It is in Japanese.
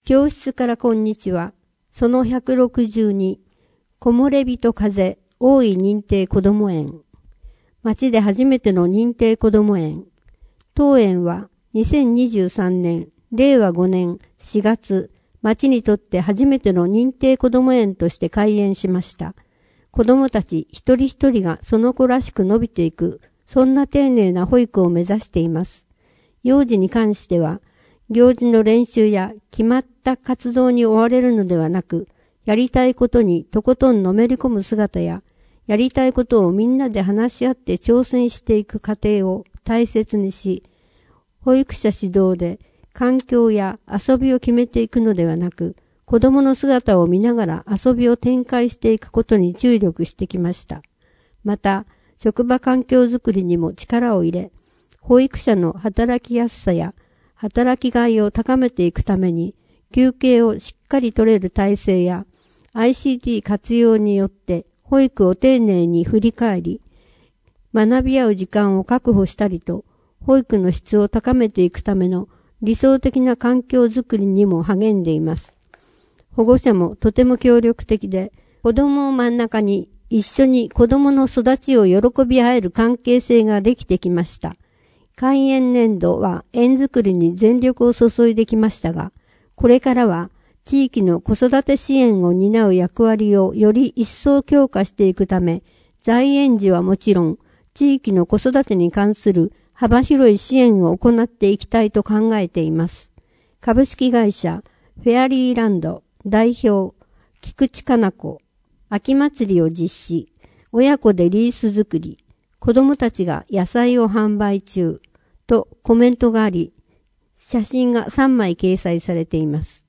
教室からこんにちは。その162、木漏れ日と風、大井認定こども園。町で初めての認定こども園。当園は2023年、令和5年4月、町にとって初めての認定こども園として開園しました。子供たち一人一人がその子らしく伸びていく、そんな丁寧な保育を目指しています。幼児に関しては、行事の練習や決まった活動に追われるのではなく、やりたいことにとことんのめり込む姿や、やりたいことをみんなで話し合って挑戦していく過程を大切にし、保育者指導で環境や遊びを決めていくのではなく、子供の姿を見ながら遊びを展開していくことに注力してきました。また、職場環境づくりにも力を入れ、保育者の働きやすさや働きがいを高めていくために、休憩をしっかり取れる体制や ICT 活用によって保育を丁寧に振り返り、学び合う時間を確保したりと、保育の質を高めていくための理想的な環境づくりにも励んでいます。保護者もとても協力的で、子供を真ん中に一緒に子供の育ちを喜び合える関係性ができてきました。開園年度は園づくりに全力を注いできましたが、これからは地域の子育て支援を担う役割をより一層強化していくため、在園時はもちろん、地域の子育てに関する幅広い支援を行っていきたいと考えています。株式会社フェアリーランド代表菊池かな子、秋祭りを実施、親子でリース作り、子供たちが野菜を販売中とコメントがあり、写真が3枚掲載されています。